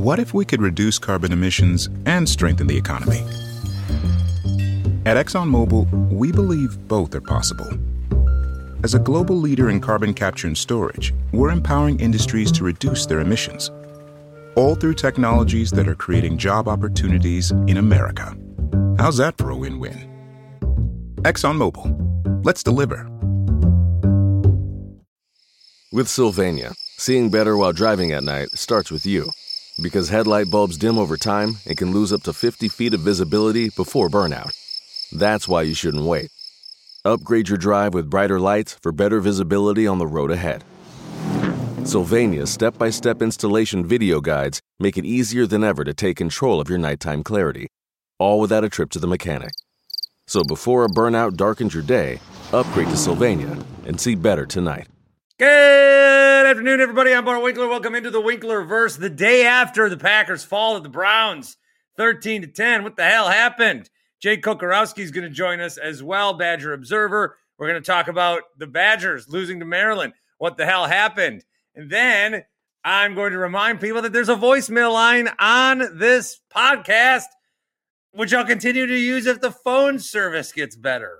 What if we could reduce carbon emissions and strengthen the economy? At ExxonMobil, we believe both are possible. As a global leader in carbon capture and storage, we're empowering industries to reduce their emissions, all through technologies that are creating job opportunities in America. How's that for a win-win? ExxonMobil. Let's deliver. With Sylvania, seeing better while driving at night starts with you. Because headlight bulbs dim over time and can lose up to 50 feet of visibility before burnout. That's why you shouldn't wait. Upgrade your drive with brighter lights for better visibility on the road ahead. Sylvania's step-by-step installation video guides make it easier than ever to take control of your nighttime clarity, all without a trip to the mechanic. So before a burnout darkens your day, upgrade to Sylvania and see better tonight. Good afternoon, everybody. I'm Bart Winkler. Welcome into the Winklerverse. The day after the Packers fall to the Browns, 13-10. What the hell happened? Jake Kokorowski is going to join us as well, Badger Observer. We're going to talk about the Badgers losing to Maryland. What the hell happened? And then I'm going to remind people that there's a voicemail line on this podcast, which I'll continue to use if the phone service gets better.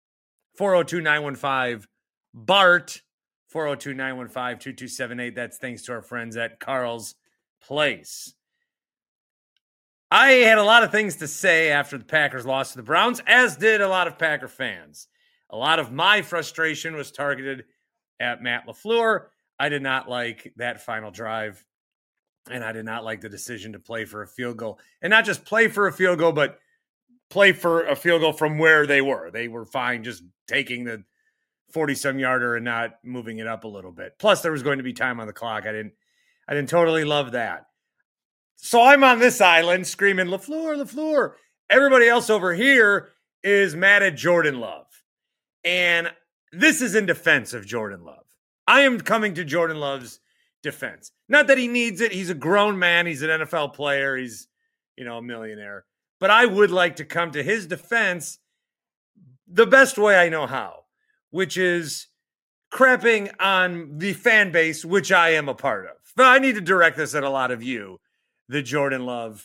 402-915-BART. 402-915-2278. That's thanks to our friends at Carl's Place. I had a lot of things to say after the Packers lost to the Browns, as did a lot of Packer fans. A lot of my frustration was targeted at Matt LaFleur. I did not like that final drive, and I did not like the decision to play for a field goal. And not just play for a field goal, but play for a field goal from where they were. They were fine just taking the 40-some yarder and not moving it up a little bit. Plus, there was going to be time on the clock. I didn't totally love that. So I'm on this island screaming, LaFleur, LaFleur. Everybody else over here is mad at Jordan Love. And this is in defense of Jordan Love. I am coming to Jordan Love's defense. Not that he needs it. He's a grown man. He's an NFL player. He's, a millionaire. But I would like to come to his defense the best way I know how, which is crapping on the fan base, which I am a part of. But I need to direct this at a lot of you, the Jordan Love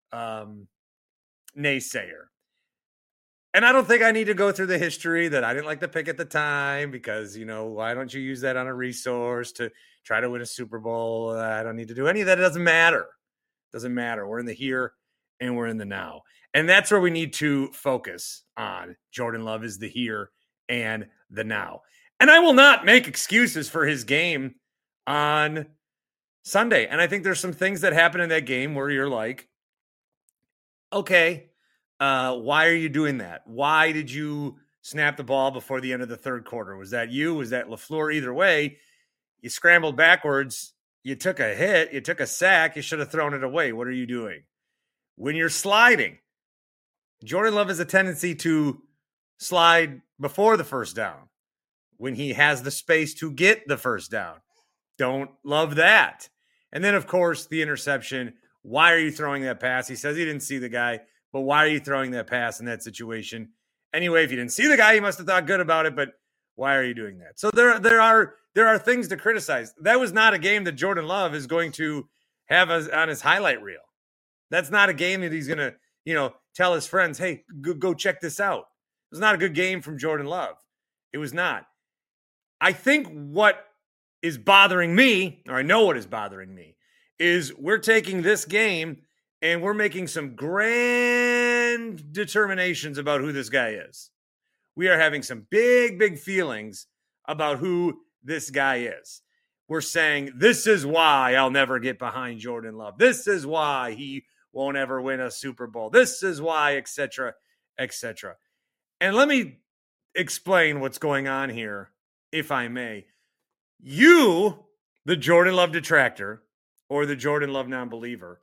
naysayer. And I don't think I need to go through the history that I didn't like the pick at the time because, why don't you use that on a resource to try to win a Super Bowl? I don't need to do any of that. It doesn't matter. It doesn't matter. We're in the here and we're in the now. And that's where we need to focus on. Jordan Love is the here and the now. And I will not make excuses for his game on Sunday. And I think there's some things that happen in that game where you're like, okay, why are you doing that? Why did you snap the ball before the end of the third quarter? Was that you? Was that LaFleur? Either way, you scrambled backwards. You took a hit. You took a sack. You should have thrown it away. What are you doing? When you're sliding, Jordan Love has a tendency to slide before the first down when he has the space to get the first down. Don't love that. And then, of course, the interception. Why are you throwing that pass? He says he didn't see the guy, but why are you throwing that pass in that situation? Anyway, if you didn't see the guy, you must have thought good about it, but why are you doing that? So there are things to criticize. That was not a game that Jordan Love is going to have on his highlight reel. That's not a game that he's going to, tell his friends, hey, go check this out. It was not a good game from Jordan Love. It was not. I think what is bothering me, or I know what is bothering me, is we're taking this game and we're making some grand determinations about who this guy is. We are having some big, big feelings about who this guy is. We're saying, this is why I'll never get behind Jordan Love. This is why he won't ever win a Super Bowl. This is why, et cetera, et cetera. And let me explain what's going on here, if I may. You, the Jordan Love detractor, or the Jordan Love non-believer,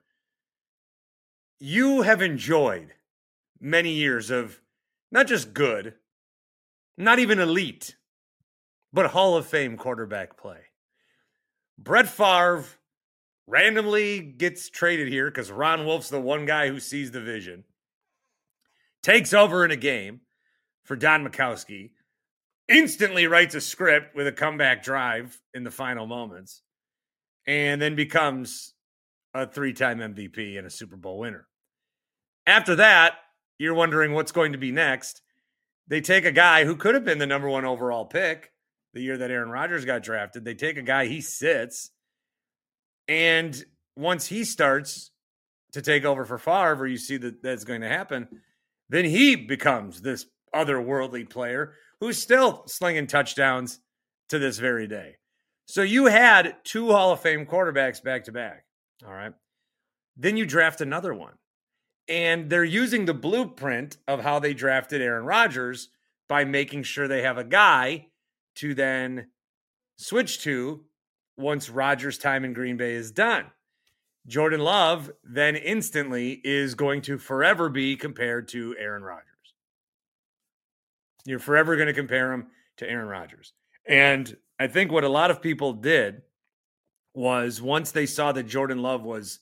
you have enjoyed many years of not just good, not even elite, but Hall of Fame quarterback play. Brett Favre randomly gets traded here because Ron Wolf's the one guy who sees the vision. Takes over in a game for Don Majkowski. Instantly writes a script with a comeback drive in the final moments. And then becomes a 3-time MVP and a Super Bowl winner. After that, you're wondering what's going to be next. They take a guy who could have been the number 1 overall pick the year that Aaron Rodgers got drafted. They take a guy, he sits, and once he starts to take over for Favre, or you see that that's going to happen, then he becomes this otherworldly player who's still slinging touchdowns to this very day. So you had 2 Hall of Fame quarterbacks back to back. All right. Then you draft another one. And they're using the blueprint of how they drafted Aaron Rodgers by making sure they have a guy to then switch to once Rodgers' time in Green Bay is done. Jordan Love then instantly is going to forever be compared to Aaron Rodgers. You're forever going to compare him to Aaron Rodgers. And I think what a lot of people did was once they saw that Jordan Love was,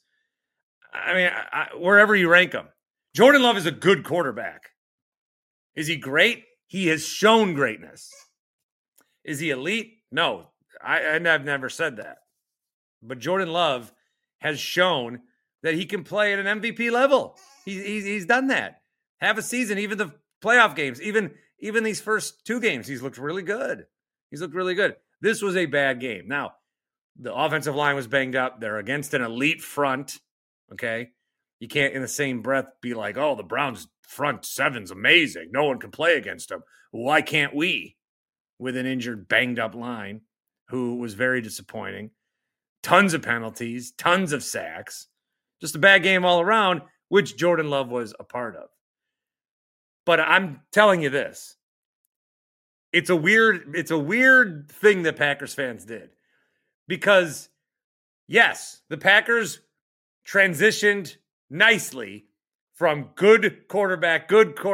wherever you rank him, Jordan Love is a good quarterback. Is he great? He has shown greatness. Is he elite? No, I've never said that. But Jordan Love has shown that he can play at an MVP level. He's done that. Half a season, even the playoff games, even these first 2 games, he's looked really good. He's looked really good. This was a bad game. Now, the offensive line was banged up. They're against an elite front, okay? You can't in the same breath be like, oh, the Browns front 7's amazing. No one can play against them. Why can't we? With an injured, banged up line who was very disappointing. Tons of penalties, tons of sacks. Just a bad game all around, which Jordan Love was a part of. But I'm telling you this. It's a weird thing that Packers fans did. Because, yes, the Packers transitioned nicely from good quarterback.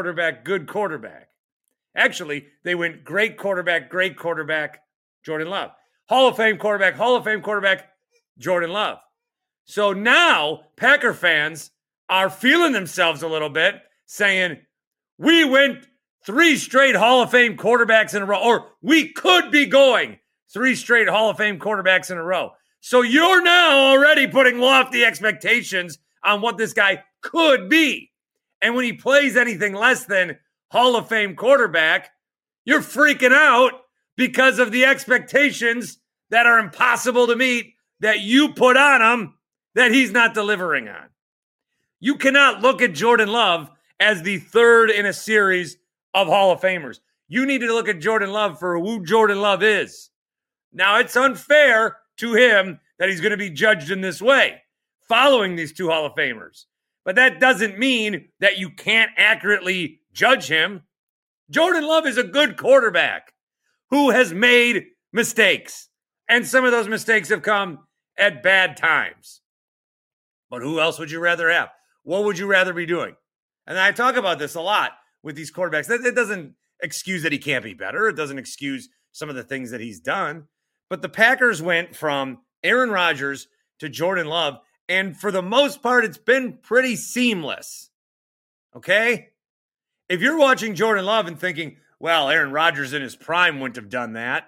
Actually, they went great quarterback, Jordan Love. Hall of Fame quarterback, Jordan Love. So now Packer fans are feeling themselves a little bit, saying, we went 3 straight Hall of Fame quarterbacks in a row, or we could be going 3 straight Hall of Fame quarterbacks in a row. So you're now already putting lofty expectations on what this guy could be. And when he plays anything less than Hall of Fame quarterback, you're freaking out because of the expectations that are impossible to meet that you put on him that he's not delivering on. You cannot look at Jordan Love as the 3rd in a series of Hall of Famers. You need to look at Jordan Love for who Jordan Love is. Now, it's unfair to him that he's going to be judged in this way, following these 2 Hall of Famers. But that doesn't mean that you can't accurately judge him. Jordan Love is a good quarterback who has made mistakes. And some of those mistakes have come at bad times. But who else would you rather have? What would you rather be doing? And I talk about this a lot with these quarterbacks. It doesn't excuse that he can't be better. It doesn't excuse some of the things that he's done. But the Packers went from Aaron Rodgers to Jordan Love. And for the most part, it's been pretty seamless. Okay? If you're watching Jordan Love and thinking, well, Aaron Rodgers in his prime wouldn't have done that,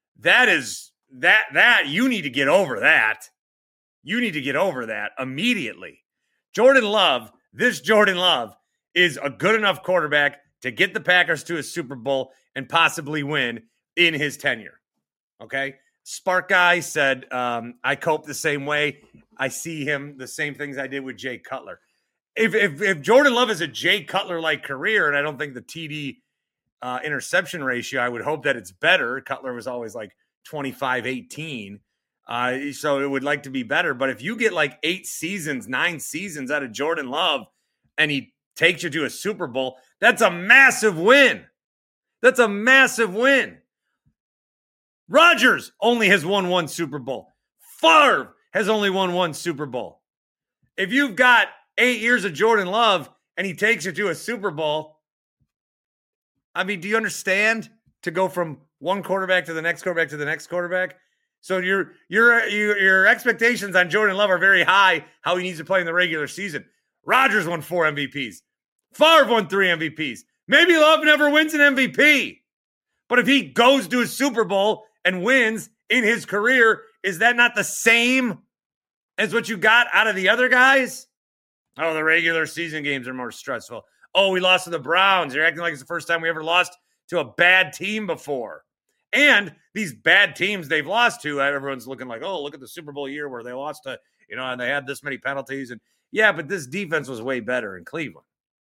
you need to get over that. You need to get over that immediately. Jordan Love is a good enough quarterback to get the Packers to a Super Bowl and possibly win in his tenure. Okay? Spark Guy said, I cope the same way. I see him the same things I did with Jay Cutler. If Jordan Love is a Jay Cutler-like career, and I don't think the TD interception ratio, I would hope that it's better. Cutler was always like 25-18. So it would like to be better. But if you get like 9 seasons out of Jordan Love and he takes you to a Super Bowl, that's a massive win. That's a massive win. Rodgers only has won 1 Super Bowl. Favre has only won 1 Super Bowl. If you've got 8 years of Jordan Love and he takes you to a Super Bowl, I mean, do you understand to go from one quarterback to the next quarterback to the next quarterback? So your expectations on Jordan Love are very high, how he needs to play in the regular season. Rodgers won 4 MVPs. Favre won 3 MVPs. Maybe Love never wins an MVP. But if he goes to a Super Bowl and wins in his career, is that not the same Is what you got out of the other guys? Oh, the regular season games are more stressful. Oh, we lost to the Browns. You're acting like it's the first time we ever lost to a bad team before. And these bad teams they've lost to, everyone's looking like, oh, look at the Super Bowl year where they lost to, and they had this many penalties. And yeah, but this defense was way better in Cleveland.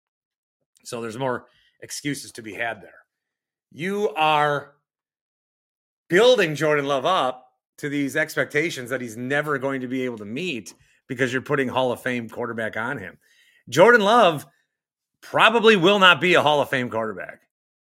So there's more excuses to be had there. You are building Jordan Love up to these expectations that he's never going to be able to meet because you're putting Hall of Fame quarterback on him. Jordan Love probably will not be a Hall of Fame quarterback.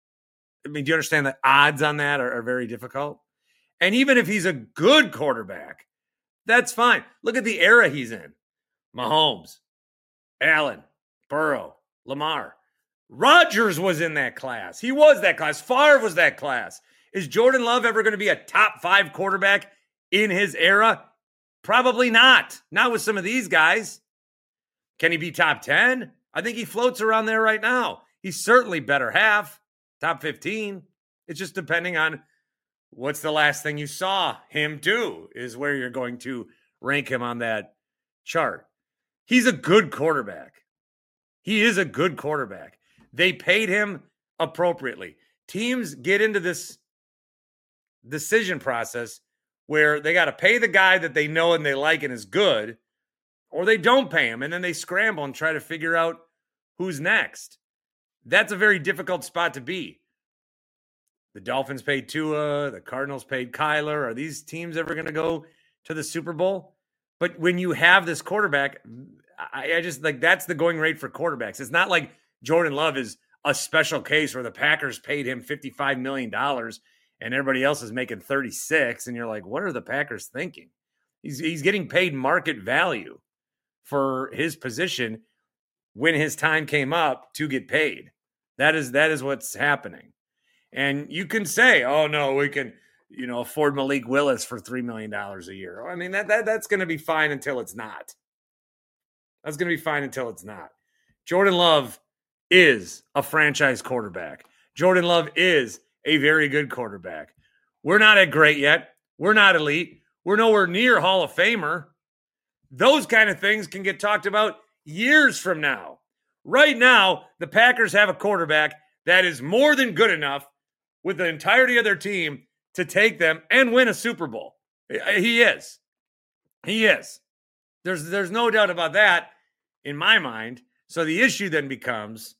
I mean, do you understand that odds on that are very difficult? And even if he's a good quarterback, that's fine. Look at the era he's in. Mahomes, Allen, Burrow, Lamar. Rodgers was in that class. He was that class. Favre was that class. Is Jordan Love ever going to be a top 5 quarterback in his era? Probably not. Not with some of these guys. Can he be top 10? I think he floats around there right now. He's certainly better half, top 15. It's just depending on what's the last thing you saw him do is where you're going to rank him on that chart. He's a good quarterback. He is a good quarterback. They paid him appropriately. Teams get into this decision process where they got to pay the guy that they know and they like and is good, or they don't pay him, and then they scramble and try to figure out who's next. That's a very difficult spot to be. The Dolphins paid Tua, the Cardinals paid Kyler. Are these teams ever going to go to the Super Bowl? But when you have this quarterback, I just like that's the going rate for quarterbacks. It's not like Jordan Love is a special case where the Packers paid him $55 million and everybody else is making 36. And you're like, what are the Packers thinking? He's getting paid market value for his position when his time came up to get paid. That is what's happening. And you can say, oh no, we can, afford Malik Willis for $3 million a year. I mean, that's going to be fine until it's not. That's going to be fine until it's not. Jordan Love is a franchise quarterback. Jordan Love is a very good quarterback. We're not at great yet. We're not elite. We're nowhere near Hall of Famer. Those kind of things can get talked about years from now. Right now, the Packers have a quarterback that is more than good enough with the entirety of their team to take them and win a Super Bowl. He is. He is. There's no doubt about that in my mind. So the issue then becomes,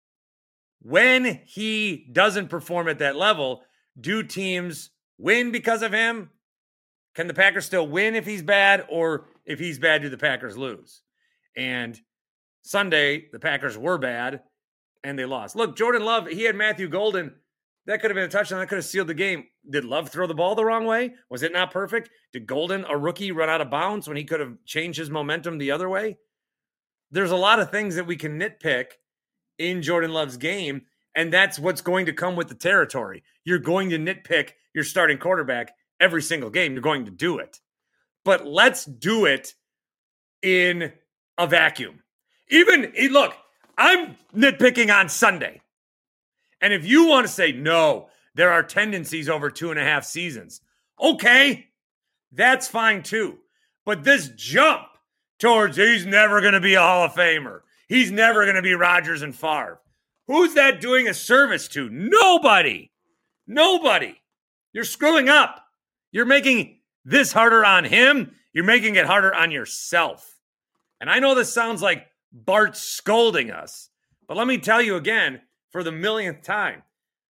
when he doesn't perform at that level, do teams win because of him? Can the Packers still win if he's bad? Or if he's bad, do the Packers lose? And Sunday, the Packers were bad and they lost. Look, Jordan Love, he had Matthew Golden. That could have been a touchdown. That could have sealed the game. Did Love throw the ball the wrong way? Was it not perfect? Did Golden, a rookie, run out of bounds when he could have changed his momentum the other way? There's a lot of things that we can nitpick in Jordan Love's game, and that's what's going to come with the territory. You're going to nitpick your starting quarterback every single game. You're going to do it. But let's do it in a vacuum. Look, I'm nitpicking on Sunday. And if you want to say, no, there are tendencies over 2.5 seasons, okay, that's fine too. But this jump towards he's never going to be a Hall of Famer, he's never going to be Rodgers and Favre, who's that doing a service to? Nobody. You're screwing up. You're making this harder on him. You're making it harder on yourself. And I know this sounds like Bart scolding us, but let me tell you again, for the millionth time,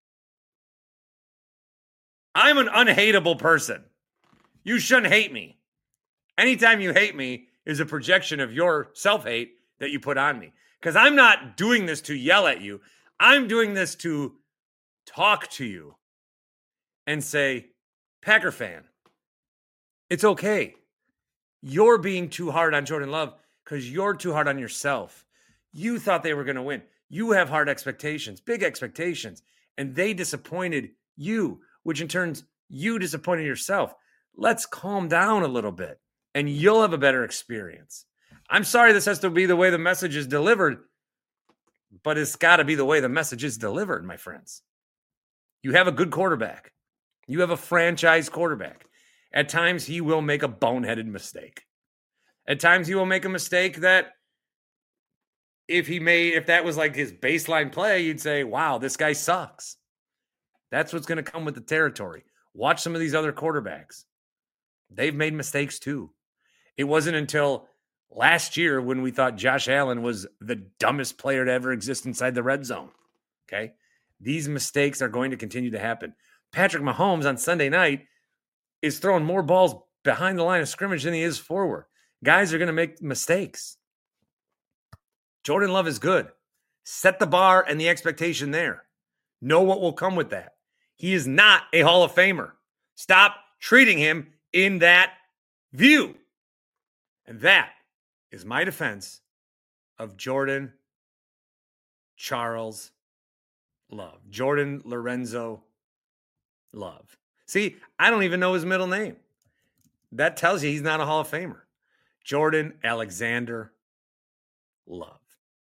I'm an unhateable person. You shouldn't hate me. Anytime you hate me is a projection of your self-hate that you put on me. Because I'm not doing this to yell at you. I'm doing this to talk to you and say, Packer fan, it's okay. You're being too hard on Jordan Love because you're too hard on yourself. You thought they were going to win. You have hard expectations, big expectations, and they disappointed you, which in turn, you disappointed yourself. Let's calm down a little bit, and you'll have a better experience. I'm sorry this has to be the way the message is delivered, but it's got to be the way the message is delivered, my friends. You have a good quarterback. You have a franchise quarterback. At times, he will make a boneheaded mistake. At times he will make a mistake that if that was like his baseline play, you'd say, wow, this guy sucks. That's what's going to come with the territory. Watch some of these other quarterbacks. They've made mistakes too. It wasn't until last year when we thought Josh Allen was the dumbest player to ever exist inside the red zone. Okay. These mistakes are going to continue to happen. Patrick Mahomes on Sunday night is throwing more balls behind the line of scrimmage than he is forward. Guys are going to make mistakes. Jordan Love is good. Set the bar and the expectation there. Know what will come with that. He is not a Hall of Famer. Stop treating him in that view. And that is my defense of Jordan Charles Love. Jordan Lorenzo Love. See, I don't even know his middle name. That tells you he's not a Hall of Famer. Jordan Alexander Love.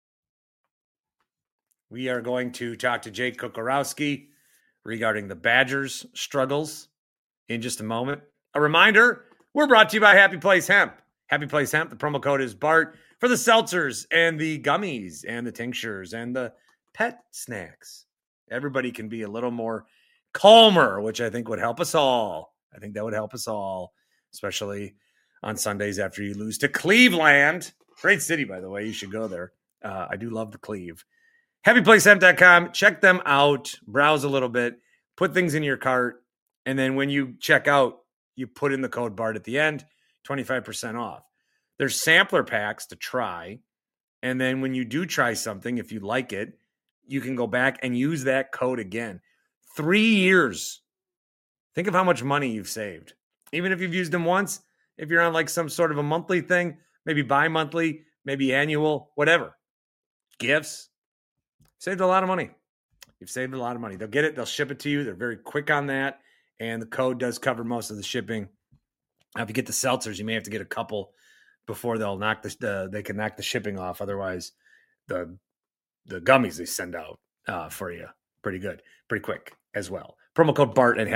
We are going to talk to Jake Kocorowski regarding the Badgers' struggles in just a moment. A reminder, we're brought to you by Happy Place Hemp. Happy Place Hemp, the promo code is BART for the seltzers and the gummies and the tinctures and the pet snacks. Everybody can be a little more calmer, which I think would help us all. I think that would help us all, especially on Sundays after you lose to Cleveland. Great city, by the way. You should go there. I do love the Cleve. HappyPlaceHemp.com. Check them out. Browse a little bit. Put things in your cart. And then when you check out, you put in the code BART at the end, 25% off. There's sampler packs to try. And then when you do try something, if you like it, you can go back and use that code again. 3 years. Think of how much money you've saved. Even if you've used them once, if you're on like some sort of a monthly thing, maybe bi-monthly, maybe annual, whatever. Gifts. Saved a lot of money. You've saved a lot of money. They'll get it. They'll ship it to you. They're very quick on that. And the code does cover most of the shipping. Now, if you get the seltzers, you may have to get a couple before they'll knock they can knock the shipping off. Otherwise, the gummies they send out for you, pretty good, pretty quick as well. Promo code BART at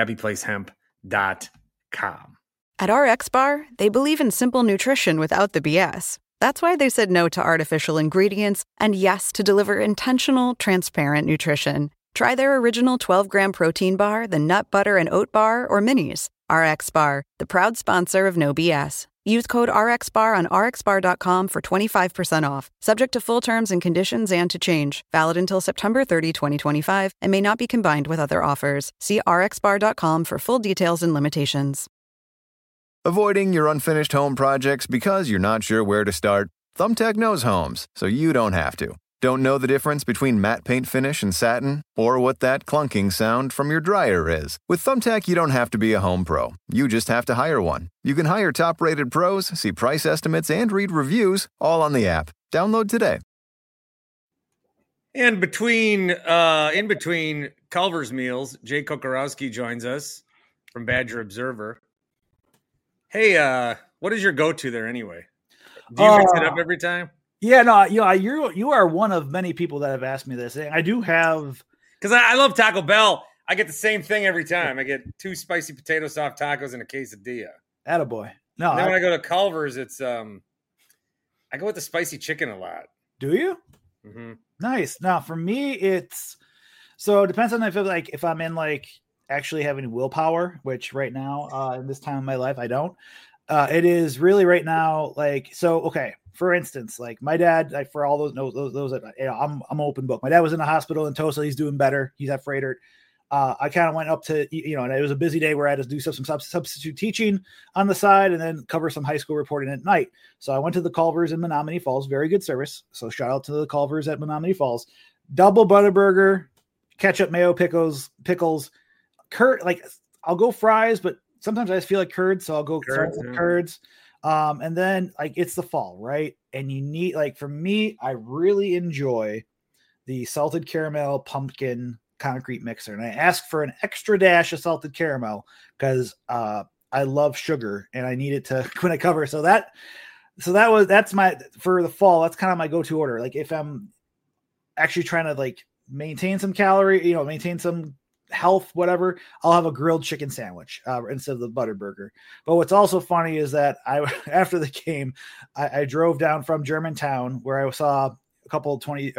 happyplacehemp.com. At RX Bar, they believe in simple nutrition without the BS. That's why they said no to artificial ingredients and yes to deliver intentional, transparent nutrition. Try their original 12-gram protein bar, the nut butter and oat bar, or minis. RX Bar, the proud sponsor of No BS. Use code RXBAR on rxbar.com for 25% off. Subject to full terms and conditions and to change. Valid until September 30, 2025, and may not be combined with other offers. See rxbar.com for full details and limitations. Avoiding your unfinished home projects because you're not sure where to start? Thumbtack knows homes, so you don't have to. Don't know the difference between matte paint finish and satin? Or what that clunking sound from your dryer is? With Thumbtack, you don't have to be a home pro. You just have to hire one. You can hire top-rated pros, see price estimates, and read reviews, all on the app. Download today. And in between Culver's meals, Jay Kocorowski joins us from Badger Observer. Hey, what is your go-to there anyway? Do you mix it up every time? Yeah, no, you are one of many people that have asked me this. I do have, because I love Taco Bell. I get the same thing every time. I get 2 spicy potato soft tacos and a quesadilla. Attaboy. No, and then when I go to Culver's, it's I go with the spicy chicken a lot. Do you? Mm-hmm. Nice. Now for me, it depends on if I'm in like actually having willpower, which right now in this time of my life I don't. It is really right now okay. For instance, like my dad, like for all those I'm an open book. My dad was in the hospital in Tulsa. He's doing better. He's at Freighter. I kind of went up to, and it was a busy day where I had to do some substitute teaching on the side and then cover some high school reporting at night. So I went to the Culver's in Menominee Falls. Very good service. So shout out to the Culver's at Menominee Falls. Double Butterburger, ketchup, mayo, pickles, curd. Like I'll go fries, but sometimes I just feel like curds. So I'll go curds. And then like it's the fall, right? And you need, like, for me, I really enjoy the salted caramel pumpkin concrete mixer. And I ask for an extra dash of salted caramel because I love sugar and I need it to when I cover. So that's my, for the fall, that's kind of my go-to order. Like if I'm actually trying to like maintain some calorie, maintain some health, whatever, I'll have a grilled chicken sandwich instead of the butter burger. But what's also funny is that after the game, I drove down from Germantown where I saw a couple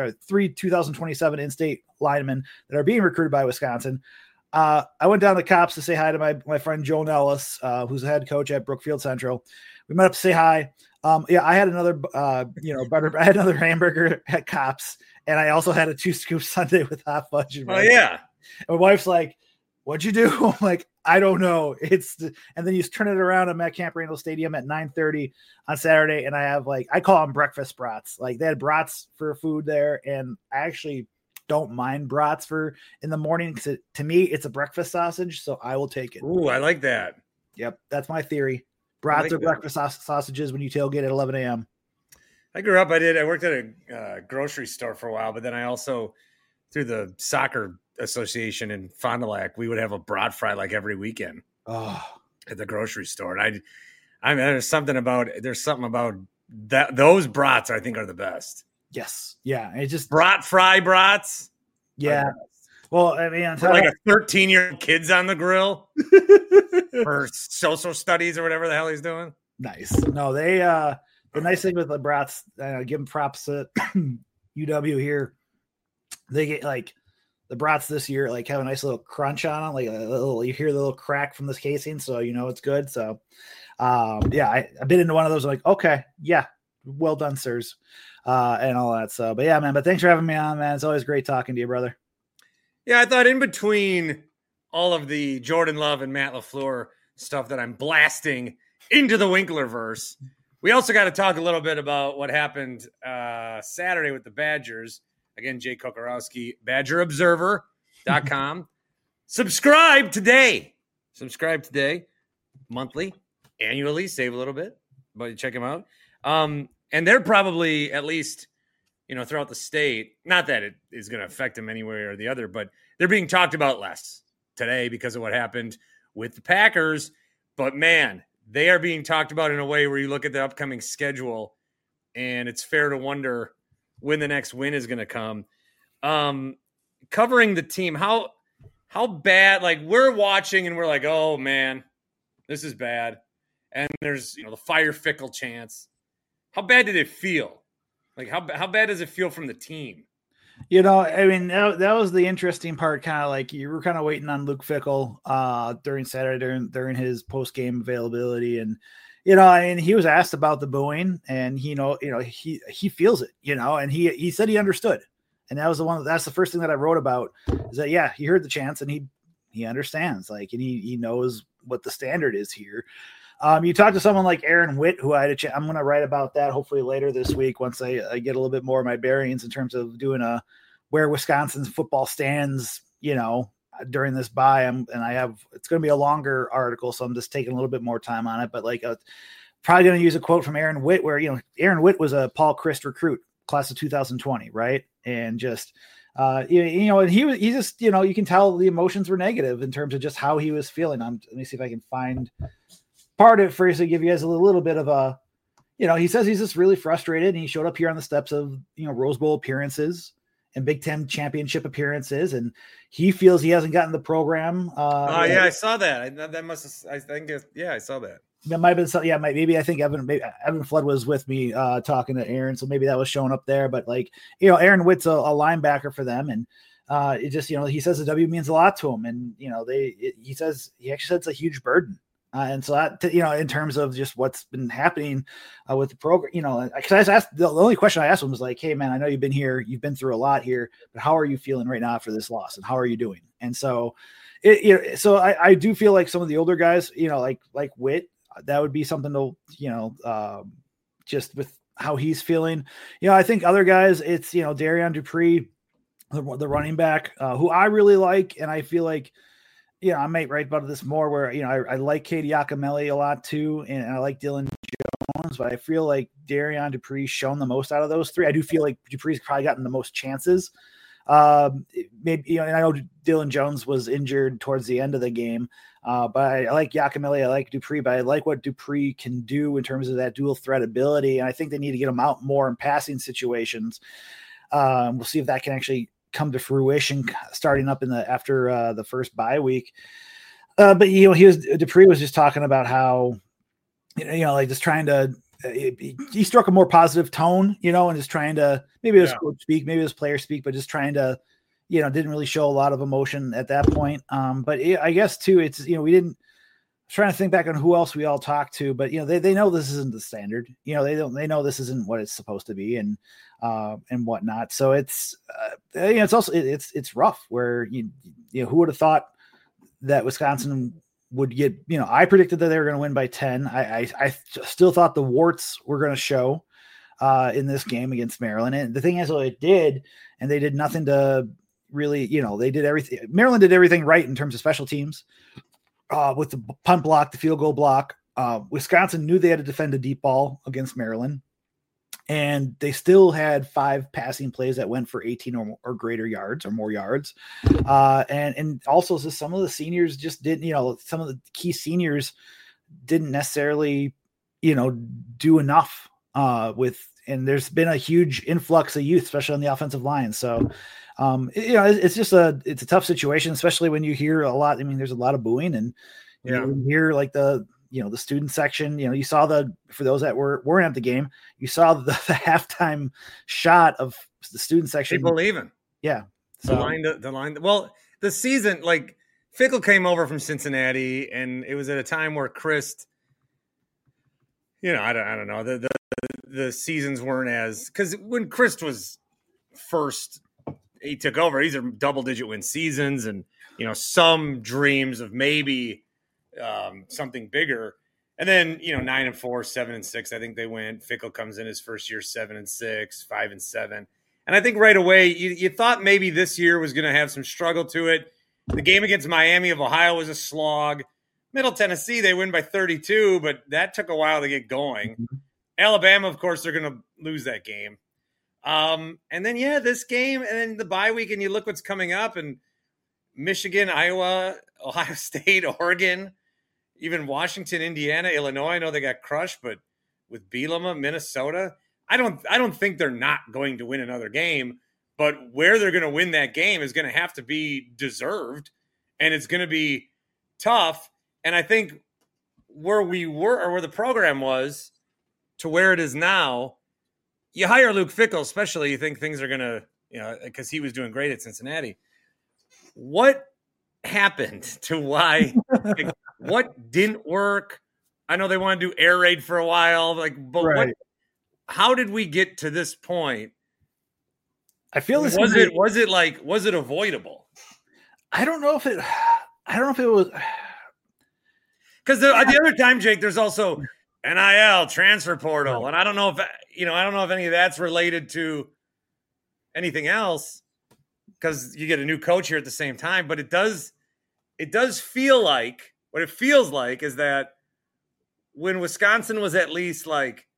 2027 in-state linemen that are being recruited by Wisconsin. I went down to the Cops to say hi to my friend Joe Nellis, who's the head coach at Brookfield Central. We met up to say hi. I had another, I had another hamburger at Cops, and I also had a 2-scoop sundae with hot fudge. Oh yeah. My wife's like, "What'd you do?" I'm like, "I don't know." And then you turn it around at Camp Randall Stadium at 9:30 on Saturday, and I have I call them breakfast brats. Like they had brats for food there, and I actually don't mind brats for in the morning because to me it's a breakfast sausage, so I will take it. Ooh, I like that. Yep, that's my theory. Brats are breakfast sausages when you tailgate at 11 a.m. I grew up. I worked at a grocery store for a while, but then I also through the soccer association in Fond du Lac, we would have a brat fry every weekend at the grocery store. And there's something about that. Those brats I think are the best. Yes. Yeah. It just brat fry brats. Yeah. Well, I mean, a 13-year-old kid's on the grill for social studies or whatever the hell he's doing. Nice. No, they, the nice thing with the brats, give them props to UW here. They get the brats this year, have a nice little crunch on them, you hear the little crack from this casing. So, it's good. So, I've been into one of those. I'm like, okay, yeah, well done, sirs. And all that. So, but yeah, man, but thanks for having me on, man. It's always great talking to you, brother. Yeah. I thought in between all of the Jordan Love and Matt LaFleur stuff that I'm blasting into the Winklerverse, we also got to talk a little bit about what happened Saturday with the Badgers. Again, Jay Kokorowski, BadgerObserver.com. Subscribe today. Monthly, annually, save a little bit, but check them out. And they're probably at least, throughout the state, not that it is going to affect them any way or the other, but they're being talked about less today because of what happened with the Packers. But man, they are being talked about in a way where you look at the upcoming schedule and it's fair to wonder when the next win is going to come. Covering the team, how bad, we're watching and we're like, oh man, this is bad. And there's, the fire fickle chance. How bad did it feel? How bad does it feel from the team? I mean, that was the interesting part. You were kind of waiting on Luke Fickell during Saturday during his post game availability, and he was asked about the booing, and he feels it, and he said he understood, and that's the first thing that I wrote about is that he heard the chants and he understands, and he knows what the standard is here. You talk to someone like Aaron Witt, who I'm going to write about that hopefully later this week once I get a little bit more of my bearings in terms of doing where Wisconsin's football stands, during this bye. It's going to be a longer article, so I'm just taking a little bit more time on it. But probably going to use a quote from Aaron Witt, where Aaron Witt was a Paul Chryst recruit, class of 2020, right? And just and he just you can tell the emotions were negative in terms of just how he was feeling. Let me see if I can find part of it first to give you guys a little bit of a, he says he's just really frustrated, and he showed up here on the steps of, Rose Bowl appearances and Big Ten championship appearances, and he feels he hasn't gotten the program. I saw that. I saw that. That might have been maybe I think Evan Flood was with me talking to Aaron, so maybe that was showing up there. But Aaron Witt's a linebacker for them, and it just he says the W means a lot to him, and he actually says it's a huge burden. And so that, in terms of just what's been happening with the program, because I asked, the only question I asked him was hey man, I know you've been here, you've been through a lot here, but how are you feeling right now after this loss, and how are you doing? And so I do feel like some of the older guys, like Witt, that would be something to, just with how he's feeling. I think other guys, it's, Darian Dupree, the running back, who I really like. And I feel like, I might write about this more where, I like Katie Yakimelli a lot too. And I like Dylan Jones, but I feel like Darian Dupree's shown the most out of those three. I do feel like Dupree's probably gotten the most chances. Maybe, and I know Dylan Jones was injured towards the end of the game. But I like Yakimelli, I like Dupree, but I like what Dupree can do in terms of that dual threat ability. And I think they need to get him out more in passing situations. We'll see if that can actually come to fruition starting up after the first bye week. But Dupree was just talking about how, like just trying to, he struck a more positive tone, and just trying to, maybe it was coach speak, maybe it was player speak, but just trying to, didn't really show a lot of emotion at that point. But I guess too, it's, we didn't, trying to think back on who else we all talked to, but they know this isn't the standard. They know this isn't what it's supposed to be, and whatnot. So it's it's also it's rough. Where who would have thought that Wisconsin would get? I predicted that they were going to win by 10. I still thought the warts were going to show in this game against Maryland, and the thing is, it did, and they did nothing to really. They did everything. Maryland did everything right in terms of special teams. With the punt block, the field goal block, Wisconsin knew they had to defend a deep ball against Maryland, and they still had 5 passing plays that went for 18 or greater yards or more yards. And also just some of the seniors just didn't, some of the key seniors didn't necessarily, do enough and there's been a huge influx of youth, especially on the offensive line. So, it's just it's a tough situation, especially when you hear a lot. I mean, there's a lot of booing, and you hear like the student section. You saw for those that weren't at the game, you saw the halftime shot of the student section. People leaving. Yeah. So the line. Well, the season, like Fickell came over from Cincinnati, and it was at a time where Christ, I don't know, the seasons weren't as, because when Christ was first. He took over. These are double-digit win seasons, and some dreams of maybe something bigger. And then 9-4, 7-6. I think they went. Fickell comes in his first year 7-6, 5-7, and I think right away you thought maybe this year was going to have some struggle to it. The game against Miami of Ohio was a slog. Middle Tennessee, they win by 32, but that took a while to get going. Mm-hmm. Alabama, of course, they're going to lose that game. And then, this game, and then the bye week, and you look what's coming up, and Michigan, Iowa, Ohio State, Oregon, even Washington, Indiana, Illinois. I know they got crushed, but with Bielema, Minnesota, I don't think they're not going to win another game, but where they're going to win that game is going to have to be deserved, and it's going to be tough. And I think where we were, or where the program was, to where it is now, you hire Luke Fickell, especially you think things are going to, because he was doing great at Cincinnati. What happened to why, what didn't work? I know they want to do air raid for a while, but right. How did we get to this point? I feel this was it avoidable? I don't know if it was, because the other time, Jake, there's also NIL, transfer portal, and I don't know if any of that's related to anything else, because you get a new coach here at the same time. But it does feel like, what it feels like is that when Wisconsin was at least like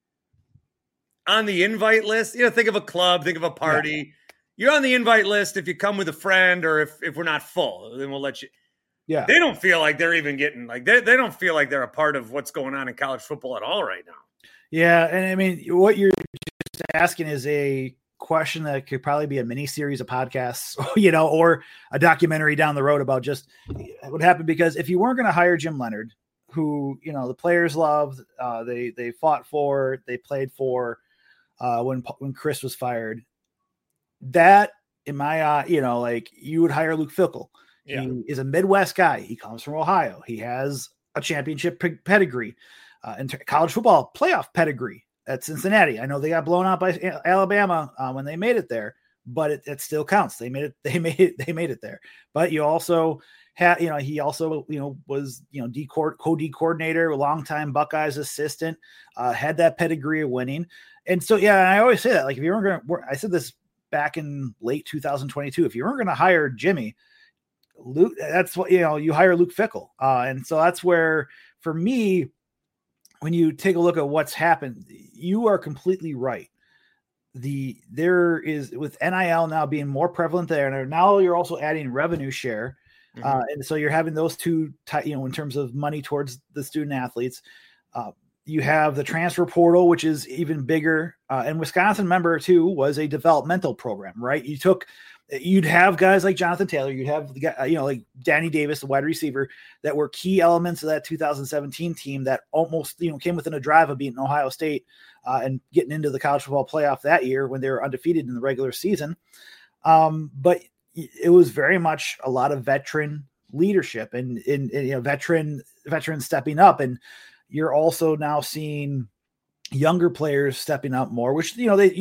on the invite list, think of a club, think of a party. Yeah. You're on the invite list if you come with a friend, or if we're not full, then we'll let you. Yeah, they don't feel like they're even getting they don't feel like they're a part of what's going on in college football at all right now. Yeah, and I mean, what you're just asking is a question that could probably be a mini series of podcasts, or a documentary down the road about just what happened. Because if you weren't going to hire Jim Leonhard, who the players loved, they fought for, they played for, when Chris was fired, that in my you would hire Luke Fickell. Yeah. He is a Midwest guy. He comes from Ohio. He has a championship pedigree, in college football playoff pedigree at Cincinnati. I know they got blown out by Alabama when they made it there, but it still counts. They made it there. But you also had, he also, was, co-D coordinator, a longtime Buckeyes assistant, had that pedigree of winning. And so, and I always say that, like, if you weren't going to, I said this back in late 2022, if you weren't going to hire Jimmy, Luke, that's what, you hire Luke Fickell. And so that's where, for me, when you take a look at what's happened, you are completely right. There is, with NIL now being more prevalent there, and now you're also adding revenue share. Mm-hmm. And so you're having those two, in terms of money towards the student athletes. You have the transfer portal, which is even bigger. And Wisconsin, remember too, was a developmental program, right? You took you'd have guys like Jonathan Taylor, you'd have like Danny Davis, the wide receiver, that were key elements of that 2017 team that almost came within a drive of beating Ohio State and getting into the college football playoff that year when they were undefeated in the regular season. But it was very much a lot of veteran leadership and veterans stepping up, and you're also now seeing younger players stepping up more, which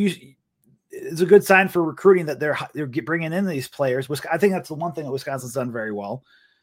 is a good sign for recruiting that they're bringing in these players. I think that's the one thing that Wisconsin's done very well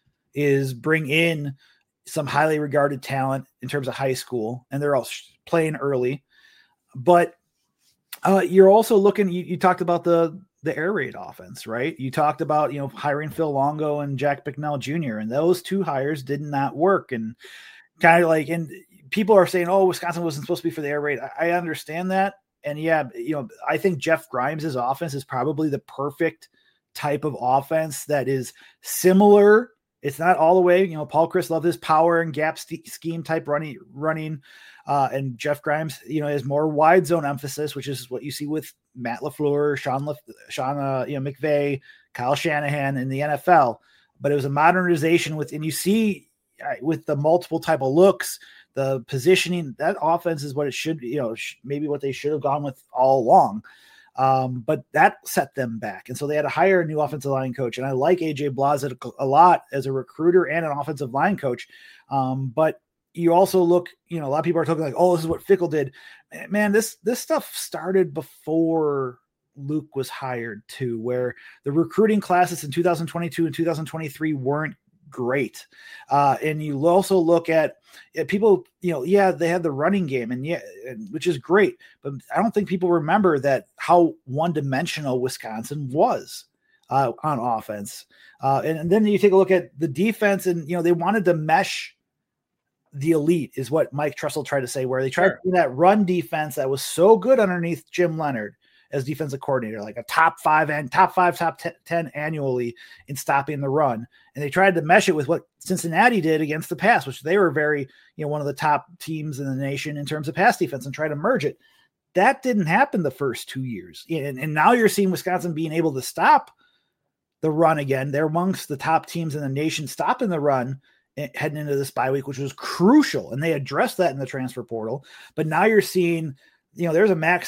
is bring in some highly regarded talent in terms of high school, and they're all playing early. But you're also looking. You talked about the air raid offense, right? You talked about hiring Phil Longo and Jack Bicknell Jr., and those two hires did not work. And kind of and people are saying, "Oh, Wisconsin wasn't supposed to be for the air raid." I understand that. And yeah, I think Jeff Grimes' offense is probably the perfect type of offense that is similar. It's not all the way, Paul Chryst loved his power and gap scheme type running. And Jeff Grimes, has more wide zone emphasis, which is what you see with Matt LaFleur, Sean McVay, Kyle Shanahan in the NFL. But it was a modernization and you see with the multiple type of looks, the positioning, that offense is what it should be, maybe what they should have gone with all along. But that set them back. And so they had to hire a new offensive line coach. And I like AJ Blazek a lot as a recruiter and an offensive line coach. But you also look, a lot of people are talking like, oh, this is what Fickell did. Man, this stuff started before Luke was hired too, where the recruiting classes in 2022 and 2023 weren't great. And you also look at people, they had the running game which is great, but I don't think people remember that how one-dimensional Wisconsin was on offense. And then you take a look at the defense and, they wanted to mesh the elite is what Mike Tressel tried to say, where they tried to do that run defense that was so good underneath Jim Leonard as defensive coordinator, like a top 10 annually in stopping the run. And they tried to mesh it with what Cincinnati did against the pass, which they were very, one of the top teams in the nation in terms of pass defense, and try to merge it. That didn't happen the first 2 years. And now you're seeing Wisconsin being able to stop the run again. They're amongst the top teams in the nation stopping the run heading into this bye week, which was crucial. And they addressed that in the transfer portal. But now you're seeing, there's a mass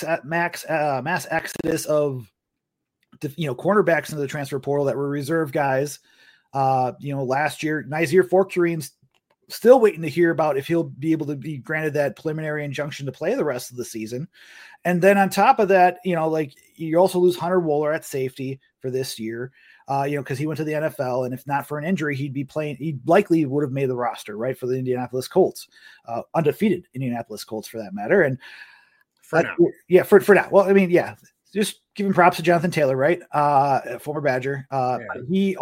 exodus of, cornerbacks into the transfer portal that were reserve guys. Last year, Nazir Forturian's still waiting to hear about if he'll be able to be granted that preliminary injunction to play the rest of the season. And then on top of that, you also lose Hunter Wohler at safety for this year, because he went to the NFL, and if not for an injury, he likely would have made the roster, right, for the Indianapolis Colts, undefeated Indianapolis Colts for that matter. And for now. Well, just giving props to Jonathan Taylor, right? Former Badger. He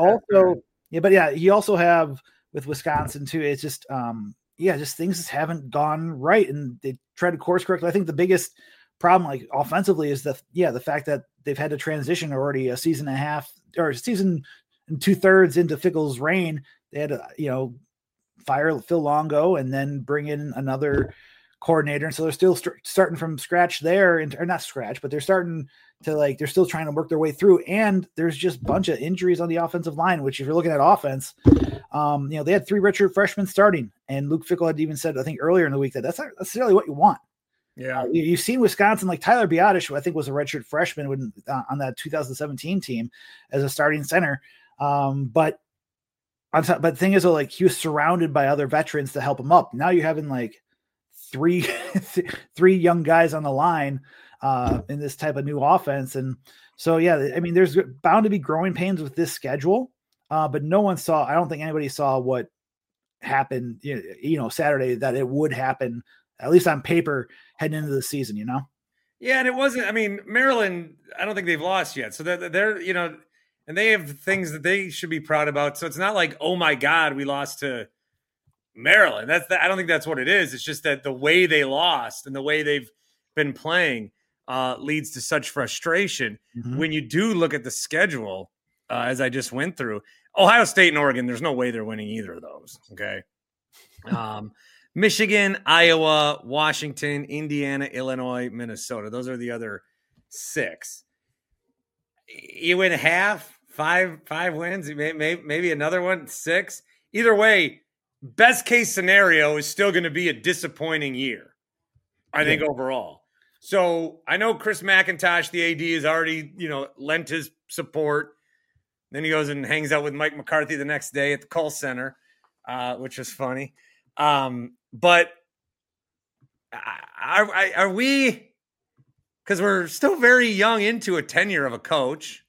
also have with Wisconsin too. It's just, just things just haven't gone right, and they tried to course correct. I think the biggest problem, offensively, is the fact that they've had to transition already a season and a half or a season and 2/3 into Fickell's reign. They had to, fire Phil Longo and then bring in another coordinator. And so they're still starting from scratch there, or not scratch, but they're starting to they're still trying to work their way through. And there's just a bunch of injuries on the offensive line, which if you're looking at offense, they had 3 redshirt freshmen starting, and Luke Fickell had even said, I think earlier in the week, that that's not necessarily what you want. Yeah. You've seen Wisconsin, like Tyler Biotish, who I think was a redshirt freshman on that 2017 team as a starting center. But the thing is, he was surrounded by other veterans to help him up. Now you're having three young guys on the line in this type of new offense. And so, there's bound to be growing pains with this schedule. But no one saw, I don't think anybody saw what happened, Saturday, that it would happen, at least on paper, heading into the season, Yeah. And it wasn't, Maryland, I don't think they've lost yet. So they're and they have things that they should be proud about. So it's not like, oh my God, we lost to Maryland. I don't think that's what it is. It's just that the way they lost and the way they've been playing leads to such frustration. Mm-hmm. When you do look at the schedule, as I just went through, Ohio State and Oregon, there's no way they're winning either of those. Okay. Michigan, Iowa, Washington, Indiana, Illinois, Minnesota. Those are the other 6. You win half, five wins, maybe another one, 6. Either way, best case scenario is still going to be a disappointing year, I think, overall. So I know Chris McIntosh, the AD, has already, lent his support. Then he goes and hangs out with Mike McCarthy the next day at the call center, which is funny. But are we, because we're still very young into a tenure of a coach,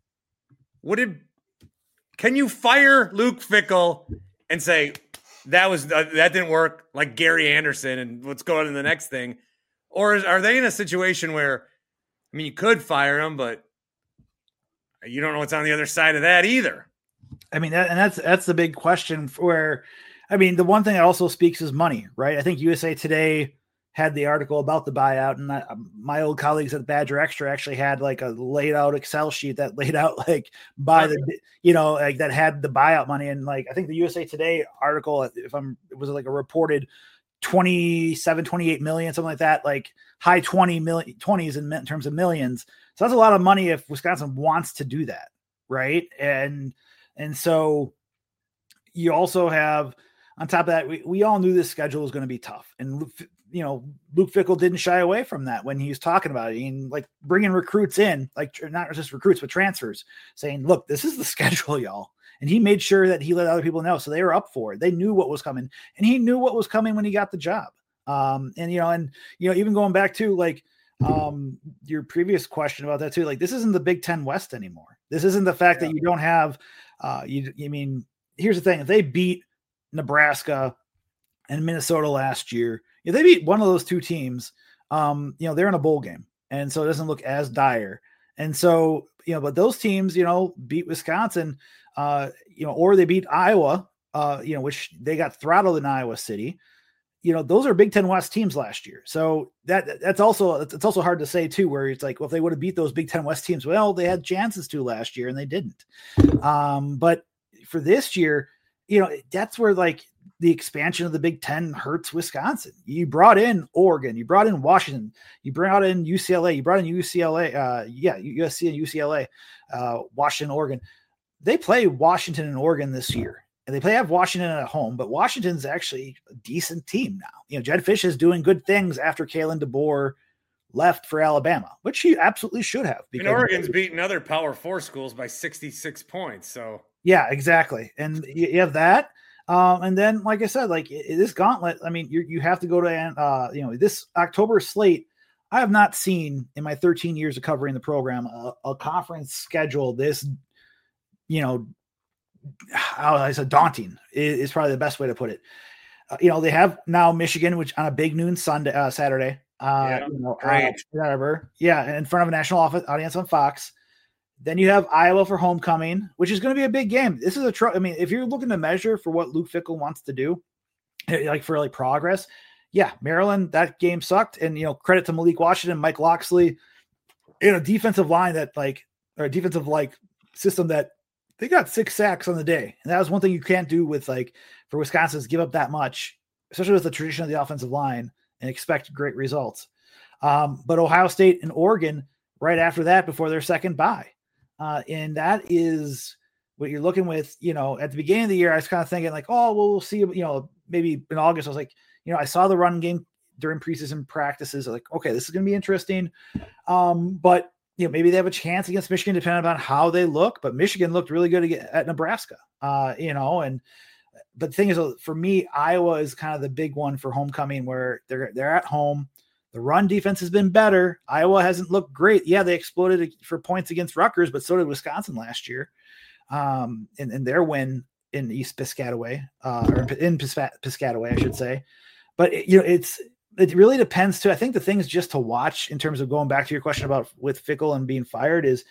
can you fire Luke Fickell and say that didn't work, like Gary Anderson, and let's go on to the next thing? Or are they in a situation where, you could fire him, but you don't know what's on the other side of that either? That's the big question. The one thing that also speaks is money, right? I think USA Today had the article about the buyout, and my old colleagues at Badger Extra actually had like a laid out Excel sheet that laid out that had the buyout money. And like, I think the USA Today article, it was like a reported 27, 28 million, something like that, like high 20s in terms of millions. So that's a lot of money if Wisconsin wants to do that. Right. And so you also have, on top of that, we all knew this schedule was going to be tough. And, Luke Fickell didn't shy away from that when he was talking about it. And like bringing recruits in, like not just recruits, but transfers, saying, look, this is the schedule, y'all. And he made sure that he let other people know. So they were up for it. They knew what was coming, and he knew what was coming when he got the job. Even going back to like your previous question about that too, like this isn't the Big Ten West anymore. This isn't the fact that you don't have, here's the thing. If they beat Nebraska and Minnesota last year, if they beat one of those two teams, they're in a bowl game. And so it doesn't look as dire. And so, but those teams, beat Wisconsin, or they beat Iowa, which they got throttled in Iowa City. Those are Big Ten West teams last year. So it's also hard to say too, where it's like, well, if they would have beat those Big Ten West teams, well, they had chances to last year and they didn't. But for this year, that's where like the expansion of the Big Ten hurts Wisconsin. You brought in Oregon, you brought in Washington, you brought in UCLA, USC and UCLA, Washington, Oregon. They play Washington and Oregon this year, and they have Washington at home, but Washington's actually a decent team now. Jed Fish is doing good things after Kalen DeBoer left for Alabama, which he absolutely should have. And Oregon's beaten other Power 4 schools by 66 points. So yeah, exactly. And you have that. And then, like I said, like this gauntlet, you have to go to, this October slate. I have not seen in my 13 years of covering the program a conference schedule this, I said daunting is probably the best way to put it. They have now Michigan, which on a big noon Saturday, whatever. Yeah. In front of a national audience on Fox. Then you have Iowa for homecoming, which is going to be a big game. This is if you're looking to measure for what Luke Fickell wants to do, like for like progress, yeah, Maryland, that game sucked. And, credit to Malik Washington, Mike Loxley, in a defensive line defensive system that they got 6 sacks on the day. And that was one thing you can't do with for Wisconsin is give up that much, especially with the tradition of the offensive line, and expect great results. But Ohio State and Oregon right after that before their second bye. And that is what you're looking with, at the beginning of the year, I was kind of thinking like, oh, well, we'll see, maybe in August, I was like, I saw the run game during preseason practices. Like, okay, this is going to be interesting. But maybe they have a chance against Michigan, depending on how they look, but Michigan looked really good at Nebraska, but the thing is, for me, Iowa is kind of the big one for homecoming where they're at home. The run defense has been better. Iowa hasn't looked great. Yeah, they exploded for points against Rutgers, but so did Wisconsin last year. In their win in East Piscataway, or in Piscataway, I should say. But it really depends too. I think the things just to watch in terms of going back to your question about with Fickell and being fired is,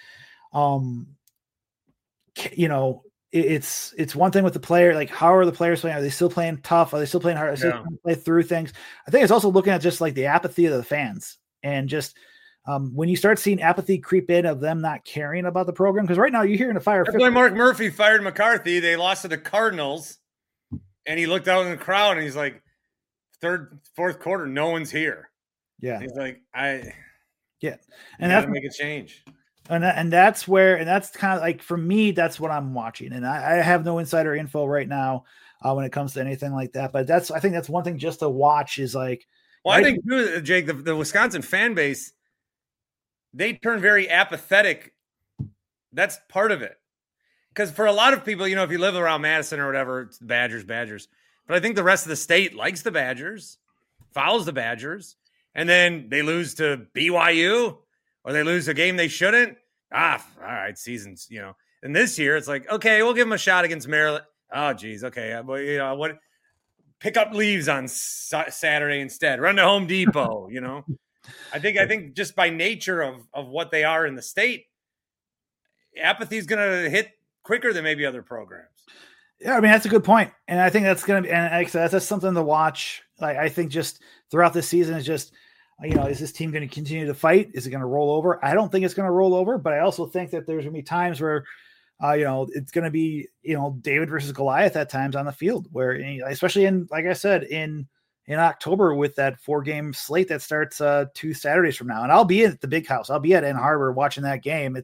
it's one thing with the player, like how are the players playing? Are they still playing tough? Are they still playing hard? Are they still trying to play through things? I think it's also looking at just like the apathy of the fans and just when you start seeing apathy creep in of them not caring about the program. Because right now you're hearing a fire. That's why Mark Murphy fired McCarthy. They lost to the Cardinals and he looked out in the crowd and he's like, fourth quarter, no one's here. Yeah. And he's like, and that's make a change. And that's where, and that's kind of like, for me, that's what I'm watching. And I have no insider info right now when it comes to anything like that. But I think that's one thing just to watch is like, well, I think too, Jake, the Wisconsin fan base, they turn very apathetic. That's part of it. Because for a lot of people, if you live around Madison or whatever, it's Badgers. But I think the rest of the state likes the Badgers, follows the Badgers, and then they lose to BYU or they lose a game they shouldn't. All right, seasons, And this year, it's like, okay, we'll give them a shot against Maryland. Oh, geez, okay. What? Pick up leaves on Saturday instead. Run to Home Depot, I think just by nature of what they are in the state, apathy is going to hit quicker than maybe other programs. Yeah, I mean, that's a good point. And I think that's going to be, and like I said, that's something to watch. Like, I think just throughout the season is just, is this team going to continue to fight? Is it going to roll over? I don't think it's going to roll over, but I also think that there's going to be times where, it's going to be, David versus Goliath at times on the field where, especially in, like I said, in October with that 4-game slate that starts 2 Saturdays from now. And I'll be at the Big House. I'll be at Ann Arbor watching that game.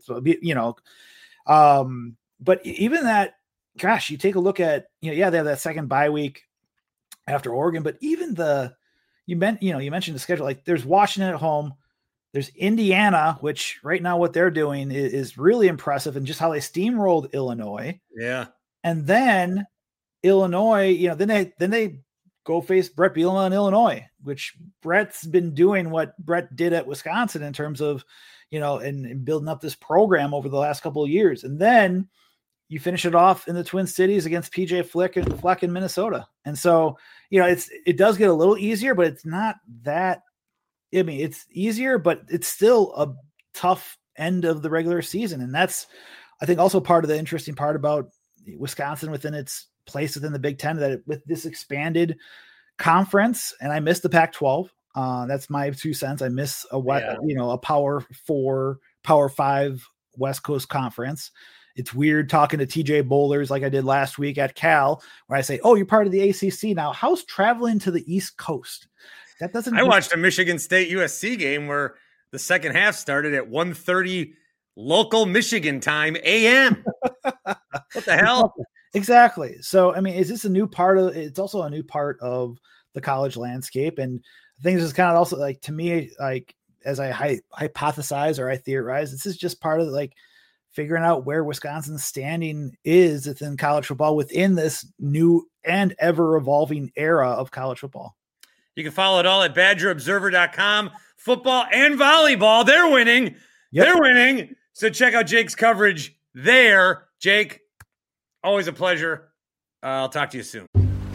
But even that, gosh, you take a look at, they have that second bye week after Oregon, but even you mentioned the schedule, like there's Washington at home, there's Indiana, which right now what they're doing is really impressive, and just how they steamrolled Illinois. Yeah. And then Illinois, then they go face Brett Bielema in Illinois, which Brett's been doing what Brett did at Wisconsin in terms of, and building up this program over the last couple of years. And then you finish it off in the Twin Cities against PJ Fleck in Minnesota. And so, it does get a little easier, but it's not that, it's easier, but it's still a tough end of the regular season. And that's, I think, also part of the interesting part about Wisconsin within its place within the Big Ten, that with this expanded conference, and I miss the Pac-12. That's my 2 cents. I miss a Power 4, Power 5 West Coast conference. It's weird talking to TJ Bowlers like I did last week at Cal, where I say, "Oh, you're part of the ACC now. How's traveling to the East Coast?" That doesn't. I watched a Michigan State USC game where the second half started at 1:30 local Michigan time a.m. What the hell? Exactly. So, I mean, is this a new part of? It's also a new part of the college landscape, and I think this is kind of also, like, to me, like, as I hypothesize or I theorize, this is just part of, like, figuring out where Wisconsin's standing is within college football within this new and ever evolving era of college football. You can follow it all at BadgerObserver.com. Football and volleyball, they're winning. Yep. They're winning. So check out Jake's coverage there. Jake, always a pleasure. I'll talk to you soon.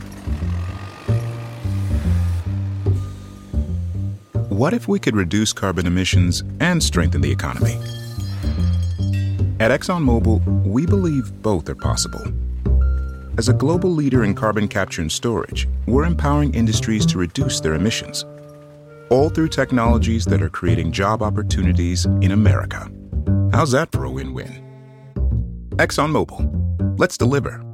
What if we could reduce carbon emissions and strengthen the economy? At ExxonMobil, we believe both are possible. As a global leader in carbon capture and storage, we're empowering industries to reduce their emissions, all through technologies that are creating job opportunities in America. How's that for a win-win? ExxonMobil. Let's deliver.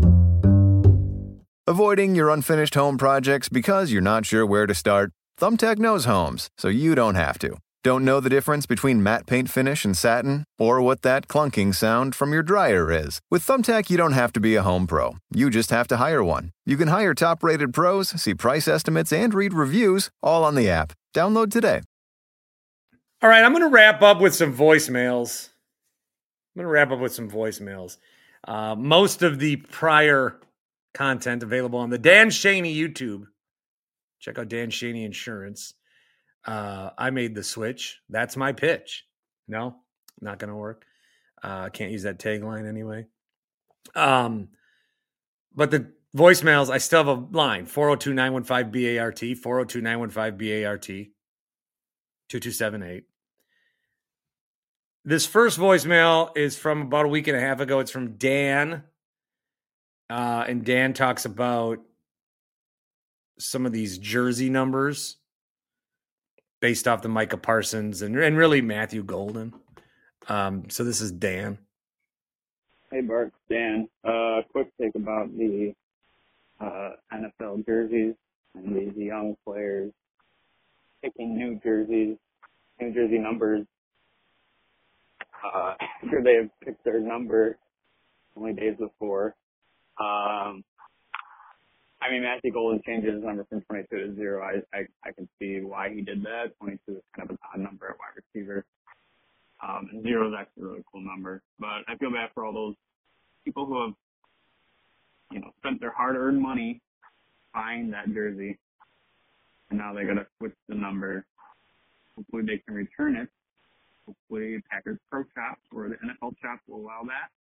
Avoiding your unfinished home projects because you're not sure where to start? Thumbtack knows homes, so you don't have to. Don't know the difference between matte paint finish and satin? Or what that clunking sound from your dryer is? With Thumbtack, you don't have to be a home pro. You just have to hire one. You can hire top-rated pros, see price estimates, and read reviews, all on the app. Download today. All right, I'm going to wrap up with some voicemails. Most of the prior content available on the Dan Shaney YouTube. Check out Dan Shaney Insurance. I made the switch. That's my pitch. No, not going to work. Can't use that tagline anyway. But the voicemails, I still have a line, 402-915-BART, 402-915-BART, 2278. This first voicemail is from about a week and a half ago. It's from Dan. And Dan talks about some of these jersey numbers based off the Micah Parsons and really Matthew Golden. So this is Dan. Hey, Bart. Dan. Quick take about the NFL jerseys and these young players picking new jersey numbers. sure they have picked their number only days before. I mean, Matthew Golden changed his number from 22 to 0. I can see why he did that. 22 is kind of an odd number at wide receiver. And 0 is actually a really cool number. But I feel bad for all those people who have, spent their hard-earned money buying that jersey. And now they got to switch the number. Hopefully they can return it. Hopefully Packers Pro Shops or the NFL Shop will allow that.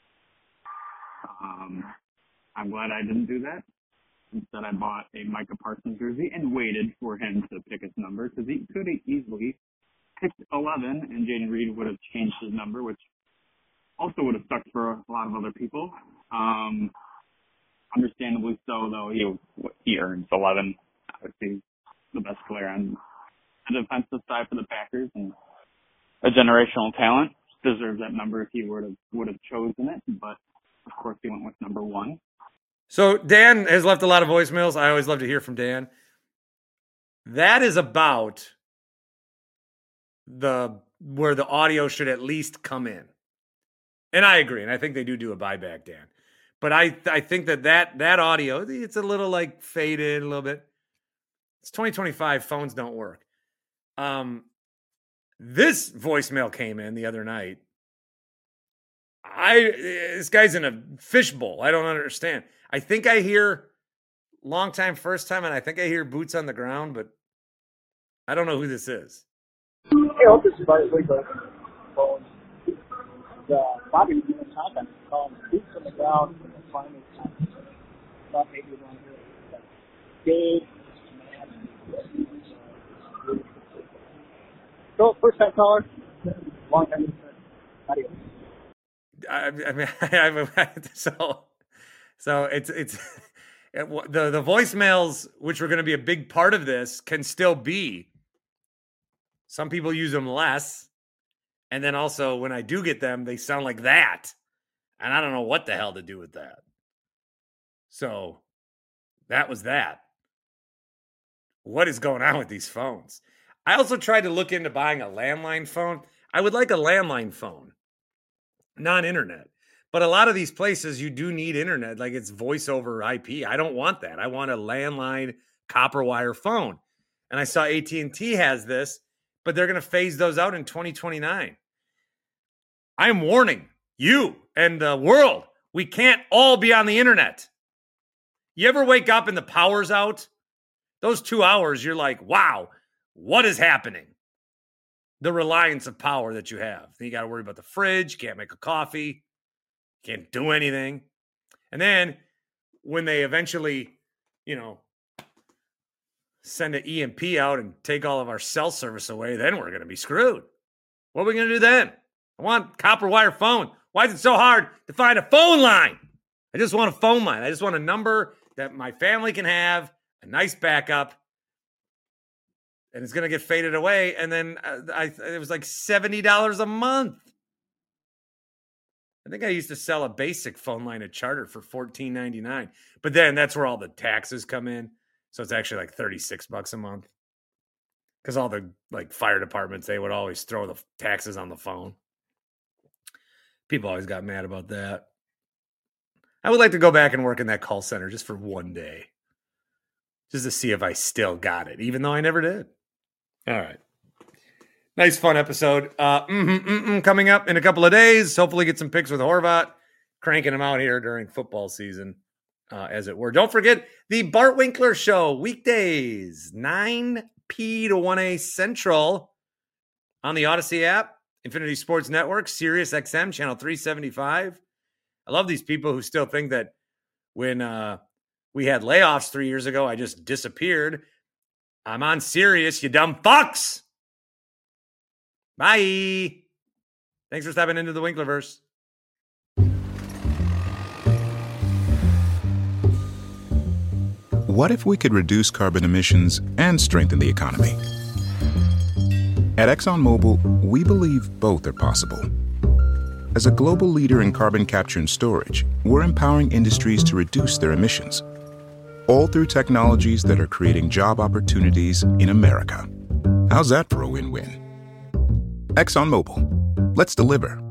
I'm glad I didn't do that. Instead, I bought a Micah Parsons jersey and waited for him to pick his number because he could have easily picked 11 and Jaden Reed would have changed his number, which also would have sucked for a lot of other people. Understandably so, though, he earns 11. Obviously, the best player on the defensive side for the Packers and a generational talent. Deserves that number if he would have chosen it, but of course he went with number 1. So Dan has left a lot of voicemails. I always love to hear from Dan. That is about where the audio should at least come in. And I agree. And I think they do a buyback, Dan. But I think that audio, it's a little like faded a little bit. It's 2025. Phones don't work. This voicemail came in the other night. This guy's in a fishbowl. I don't understand. I think I hear long time, first time, and I think I hear boots on the ground, but I don't know who this is. Hey, this is Bart Winkler. Bobby was doing content calling boots on the ground and finally thought maybe you want to hear it. Dave, so first time caller, long time listener. Adios. So it's the voicemails, which were going to be a big part of this, can still be. Some people use them less, and then also when I do get them, they sound like that, and I don't know what the hell to do with that. So that was that. What is going on with these phones? I also tried to look into buying a landline phone. I would like a landline phone, non-internet. But a lot of these places, you do need internet, like it's voice over IP. I don't want that. I want a landline copper wire phone. And I saw AT&T has this, but they're going to phase those out in 2029. I'm warning you and the world, we can't all be on the internet. You ever wake up and the power's out? Those 2 hours, you're like, wow, what is happening? The reliance of power that you have. Then you got to worry about the fridge. You can't make a coffee. Can't do anything. And then when they eventually, send an EMP out and take all of our cell service away, then we're going to be screwed. What are we going to do then? I want copper wire phone. Why is it so hard to find a phone line? I just want a phone line. I just want a number that my family can have, a nice backup, and it's going to get faded away. And then it was like $70 a month. I think I used to sell a basic phone line at Charter for $14.99. But then that's where all the taxes come in. So it's actually like $36 a month. Because all the fire departments, they would always throw the taxes on the phone. People always got mad about that. I would like to go back and work in that call center just for one day. Just to see if I still got it, even though I never did. All right. Nice, fun episode. Coming up in a couple of days. Hopefully get some picks with Horvat. Cranking them out here during football season, as it were. Don't forget the Bart Winkler Show, weekdays, 9 p to 1 a Central on the Odyssey app, Infinity Sports Network, Sirius XM, channel 375. I love these people who still think that when we had layoffs 3 years ago, I just disappeared. I'm on Sirius, you dumb fucks. Bye. Thanks for stopping into the Winklerverse. What if we could reduce carbon emissions and strengthen the economy? At ExxonMobil, we believe both are possible. As a global leader in carbon capture and storage, we're empowering industries to reduce their emissions, all through technologies that are creating job opportunities in America. How's that for a win-win? ExxonMobil. Let's deliver.